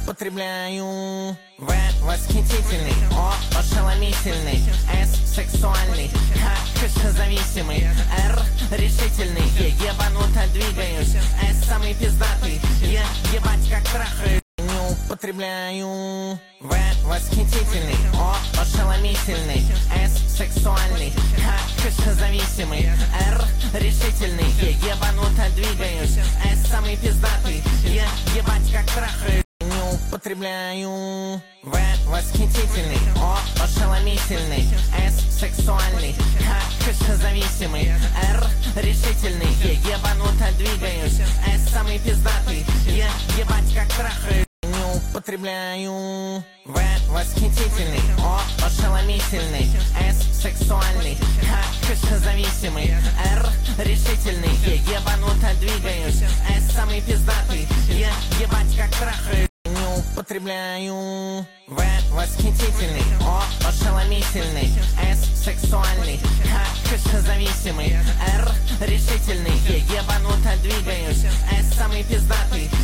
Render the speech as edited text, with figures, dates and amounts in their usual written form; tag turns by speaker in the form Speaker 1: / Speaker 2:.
Speaker 1: употребляю. В восхитительный, О ошеломительный, С сексуальный, К кышезависимый, Р решительный, Е ебануто двигаюсь, С самый пиздатый, Е ебать как трахаю. Не употребляю. В восхитительный, О ошеломительный, С сексуальный, К кышезависимый, Р решительный, Е ебануто двигаюсь, С самый пиздатый, Е ебать как трахаю. Не употребляю. В восхитительный, О ошеломительный, С сексуальный, К кышезависимый, Р решительный, Е ебануто двигаюсь, С самый пиздатый, Е ебать как трахаю. Не употребляю. В восхитительный, О ошеломительный, С сексуальный, К кышезависимый, Р решительный, Е ебануто двигаюсь, С самый пиздатый, Е ебать как трахаю. Не употребляю. В восхитительный, О ошеломительный, С сексуальный, К кышезависимый, Р решительный, Е ебануто двигаюсь, С самый пиздатый,